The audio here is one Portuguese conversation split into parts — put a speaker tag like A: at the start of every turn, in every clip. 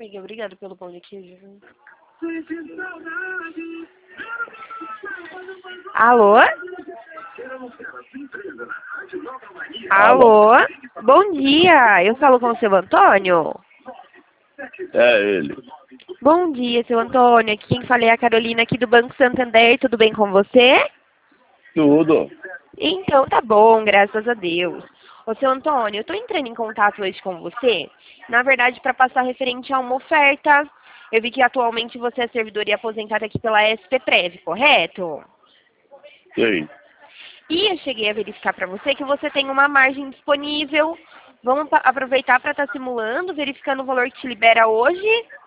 A: Amiga, obrigada pelo pão de queijo. Alô? Alô? Bom dia, eu falo com o seu Antônio?
B: É ele.
A: Bom dia, seu Antônio. Aqui quem fala é a Carolina aqui do Banco Santander. Tudo bem com você?
B: Tudo.
A: Então tá bom, graças a Deus. Ô, seu Antônio, eu tô entrando em contato hoje com você, na verdade, para passar referente a uma oferta. Eu vi que atualmente você é servidor e aposentado aqui pela SPPrev, correto?
B: Sim.
A: E eu cheguei a verificar para você que você tem uma margem disponível. Vamos aproveitar para estar simulando, verificando o valor que te libera hoje.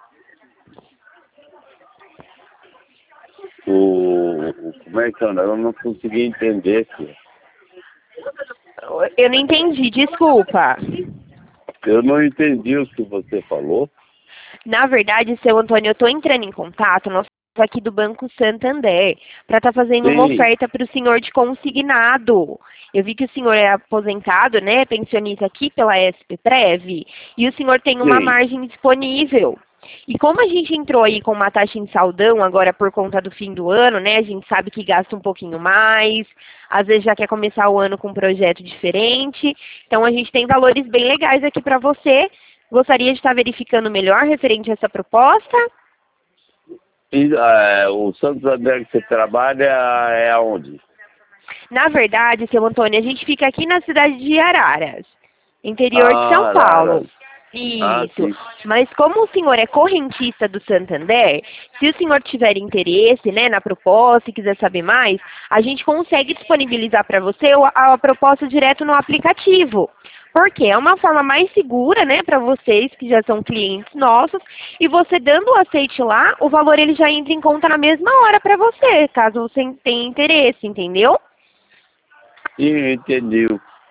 B: Como é que é? Eu não consegui entender, filho.
A: Eu não entendi, desculpa.
B: Eu não entendi o que você falou.
A: Na verdade, seu Antônio, eu estou entrando em contato, nós estamos aqui do Banco Santander, para estar fazendo uma
B: Sim.
A: oferta para o senhor de consignado. Eu vi que o senhor é aposentado, né, pensionista aqui pela SPPrev, e o senhor tem uma
B: Sim.
A: margem disponível. E como a gente entrou aí com uma taxa em saldão agora por conta do fim do ano, né, a gente sabe que gasta um pouquinho mais, às vezes já quer começar o ano com um projeto diferente, então a gente tem valores bem legais aqui para você. Gostaria de estar verificando melhor referente a essa proposta?
B: E, o Santander que você trabalha é aonde?
A: Na verdade, seu Antônio, a gente fica aqui na cidade de Araras, interior de São Paulo.
B: Araras. Ah,
A: Isso.
B: sim.
A: Mas como o senhor é correntista do Santander, se o senhor tiver interesse, né, na proposta e quiser saber mais, a gente consegue disponibilizar para você a proposta direto no aplicativo. Porque é uma forma mais segura, né, para vocês que já são clientes nossos, e você dando o aceite lá, o valor ele já entra em conta na mesma hora para você, caso você tenha interesse, entendeu?
B: Sim, entendi.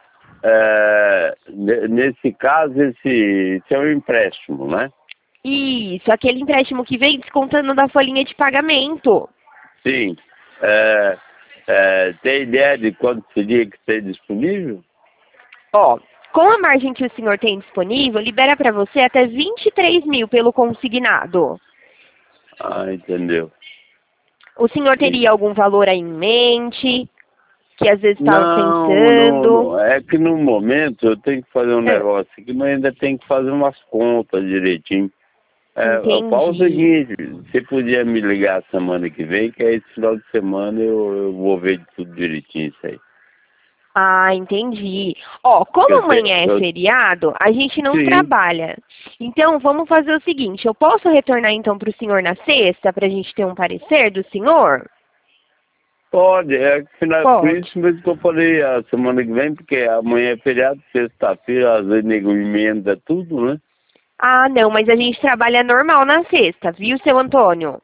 B: Nesse caso, esse é um empréstimo, né?
A: Isso, aquele empréstimo que vem descontando da folhinha de pagamento.
B: Sim. Tem ideia de quanto seria que tem disponível?
A: Ó, com a margem que o senhor tem disponível, libera para você até 23 mil pelo consignado.
B: Ah, entendeu.
A: O senhor teria algum valor aí em mente, que às vezes estava
B: Não,
A: pensando?
B: não. É que no momento eu tenho que fazer um negócio aqui, mas ainda tenho que fazer umas contas direitinho. Qual o
A: Entendi.
B: seguinte, você podia me ligar semana que vem, que aí esse final de semana eu vou ver de tudo direitinho isso aí.
A: Ah, entendi. Ó,
B: Porque
A: como amanhã é feriado, a gente não
B: sim,
A: trabalha. Então, vamos fazer o seguinte, eu posso retornar então para o senhor na sexta, para a gente ter um parecer do senhor?
B: pode. Por
A: Pode.
B: isso mesmo que eu falei a semana que vem, porque amanhã é feriado, sexta-feira, às vezes nego emenda tudo, né?
A: Ah, não, mas a gente trabalha normal na sexta, viu, seu Antônio?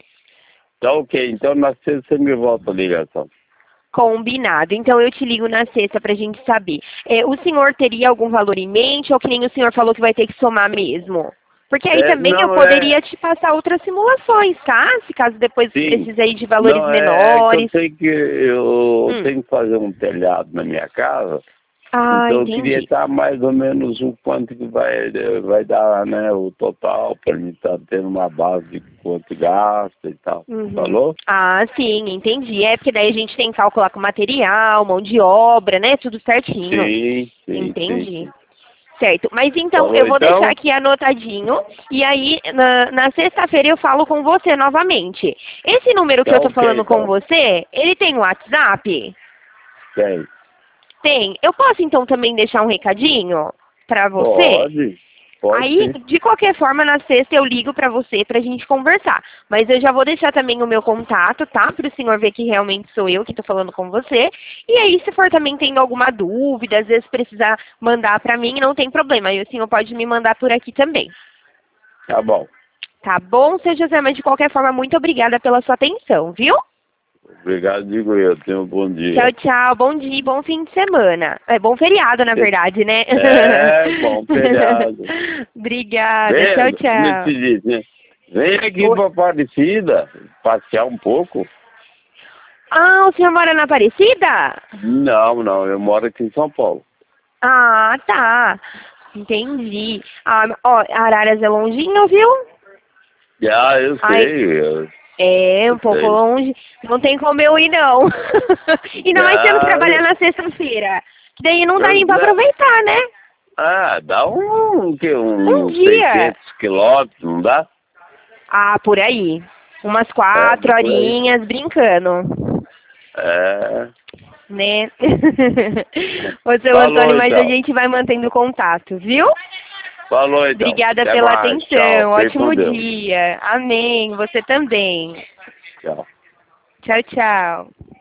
B: Tá ok, então na sexta você me volta a ligação.
A: Combinado. Então eu te ligo na sexta pra gente saber. O senhor teria algum valor em mente ou que nem o senhor falou que vai ter que somar mesmo? Porque aí também eu
B: Não,
A: poderia te passar outras simulações, tá? Se caso depois
B: sim.
A: precise aí de valores
B: Não, é que
A: menores.
B: eu
A: Hum.
B: tenho que fazer um telhado na minha casa,
A: Ah,
B: então eu queria
A: entendi.
B: estar mais ou menos o quanto que vai dar, né, o total, para mim estar tendo uma base de quanto gasta e tal.
A: Uhum.
B: Falou?
A: Ah, sim, entendi. É porque daí a gente tem que calcular com material, mão de obra, né? Tudo certinho.
B: Sim, sim, sim,
A: Entendi.
B: sim.
A: Certo, mas então
B: Falou
A: eu vou deixar
B: então?
A: aqui anotadinho e aí na sexta-feira eu falo com você novamente. Esse número que
B: Tá
A: eu tô
B: ok,
A: falando com
B: então.
A: você, ele tem WhatsApp?
B: Tem.
A: Tem. Eu posso então também deixar um recadinho pra você?
B: Pode
A: Aí,
B: sim.
A: de qualquer forma, na sexta eu ligo pra você pra gente conversar. Mas eu já vou deixar também o meu contato, tá? Pro senhor ver que realmente sou eu que tô falando com você. E aí, se for também tendo alguma dúvida, às vezes precisar mandar pra mim, não tem problema. Aí o senhor pode me mandar por aqui também.
B: Tá bom.
A: Tá bom, seu José? Mas de qualquer forma, muito obrigada pela sua atenção, viu?
B: Obrigado, digo eu. Tenha um bom
A: Tchau,
B: dia.
A: tchau. Bom dia e bom fim de semana. É bom feriado, na verdade, né?
B: Bom feriado.
A: Obrigada. Tchau,
B: Vem, como é que
A: tchau.
B: se diz, né? Vem aqui para Aparecida, passear um pouco.
A: Ah, o senhor mora na Aparecida?
B: Não, eu moro aqui em São Paulo.
A: Ah, tá. Entendi. Ah, ó, Araras é longinho, viu?
B: Ah, eu
A: Ai,
B: sei,
A: é um
B: eu
A: pouco
B: sei.
A: longe. Não tem como eu ir, não. Ainda mais tendo que
B: Ah,
A: trabalhar na sexta-feira. Que daí não dá nem pra
B: dá,
A: aproveitar, né?
B: dá
A: Um
B: uns
A: dia.
B: 600 quilômetros, não dá?
A: Ah, por aí. Umas
B: É,
A: 4
B: por aí.
A: horinhas brincando,
B: É.
A: né? Ô, seu Antônio,
B: Falou
A: mas a
B: então.
A: gente vai mantendo contato, viu?
B: Falou então.
A: Obrigada
B: Até
A: pela
B: mais. Tchau.
A: atenção.
B: Fique com
A: Ótimo
B: Deus.
A: dia. Amém. Você também.
B: Tchau.
A: Tchau, tchau.